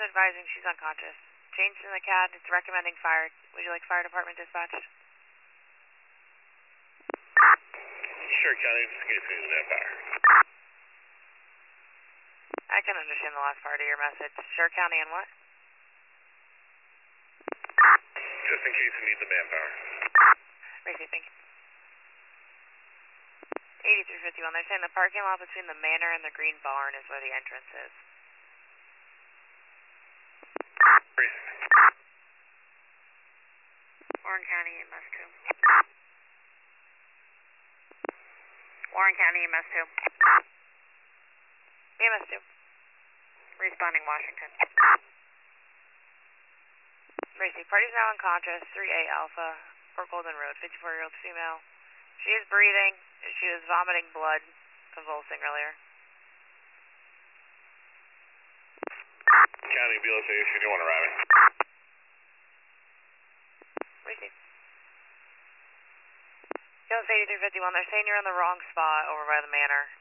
advising she's unconscious. Changed in the CAD, it's recommending fire. Would you like fire department dispatched? Sure, County, just in case we need the manpower. I can understand the last part of your message. Sure County and what? Just in case we need the manpower. Receive, thank you. 8351, they're saying the parking lot between the manor and the green barn is where the entrance is. Warren County EMS 2. Warren County EMS 2. EMS 2. Responding Washington. Receive, party's now unconscious, 3A Alpha, 4 Golden Road, 54-year-old female. She is breathing. She was vomiting blood, convulsing earlier. County, BLS 81 arriving. Receive. BLS 8351, they're saying you're in the wrong spot over by the manor.